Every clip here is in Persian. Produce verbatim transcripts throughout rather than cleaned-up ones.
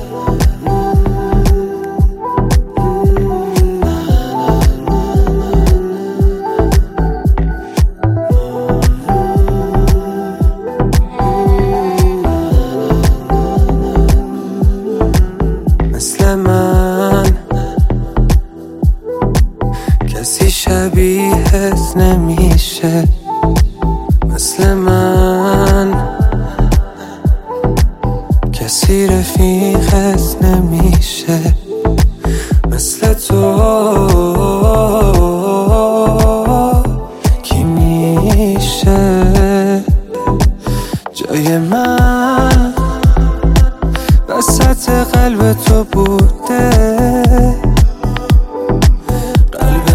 مثل من کسی شبیهت نمیشه، مثل من کسی رفیقت نمیشه، مثل تو کی میشه جای من وسط قلب تو بوده، قلب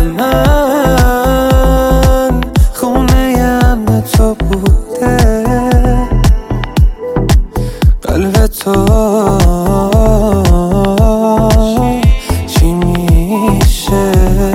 من خونه امن تو بوده، قلب تو چی میشه؟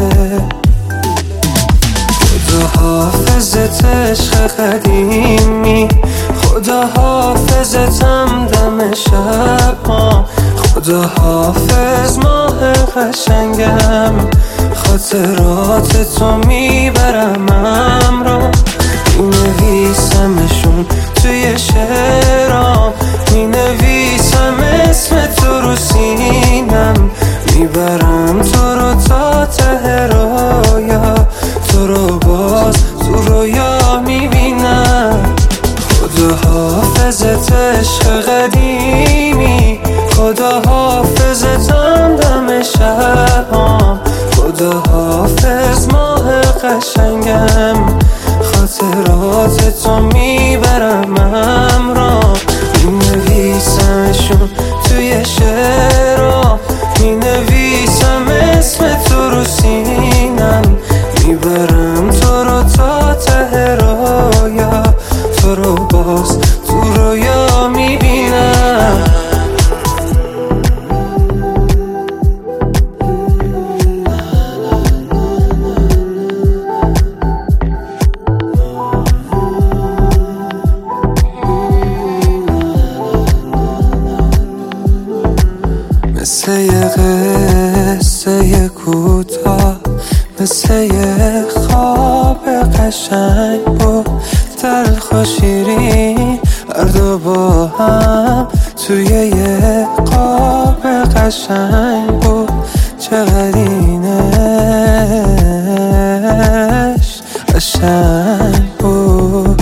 خدا حافظت عشق قدیمی، خدا حافظتم دم شب ها، خدا حافظ ماه قشنگم، خاطرات تو میبرم همراه، مینویسمشون توی شعرام، مینویسم اسم تو رو سینم، میبرم تو رو تا ته رویا، تو رو باز تو رویا میبینم. خدا حافظت عشق قدیمی، خدا حافظتم دم شبام، خدا حافظ ماه قشنگم، خاطرات تو میبرم همراه، مینویسمشون توی شعرام، مینویسم اسم تو رو سینم، میبرم تو رو تا ته رویا، تو رو باز تو رویا میبینم. مثل یه قصه کوتاه، مثل یه خواب قشنگ بود، تلخ و شیرین هر دو با هم توی یه خواب قشنگ بود، چقدر اینش قشنگ بود.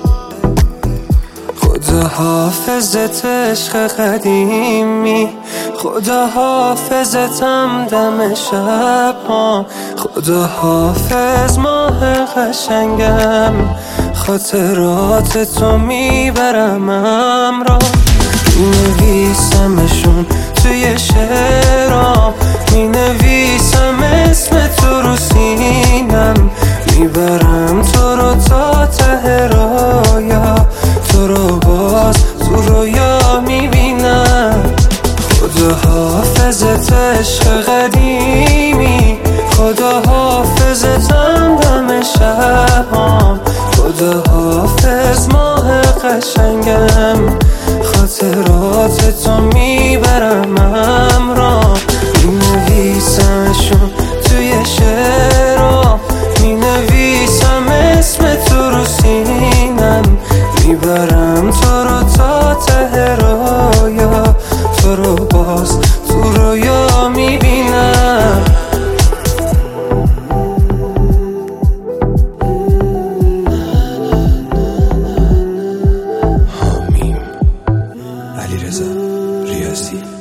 خدا حافظت عشق قدیمی، خدا حافظتم دم شب ها، خدا حافظ ماه قشنگم، خاطرات تو میبرم همراه، مینویسمشون توی شعرام، مینویسم اسم تو رو سینم، میبرم تو رو تا ته رویا، تو رو باز تو رویا میبینم. خدا حافظت عشق قدیمی، خدا حافظتم دم شبام، خدا حافظ ماه قشنگم، خاطرات تو میبرم همراه، مینویسمشون توی شعرام، مینویسم اسم تو رو سینم، میبرم تو رو تا ته رویا، تو رو باز تو رویا میبینم. حامیم علیرضا ریاضی.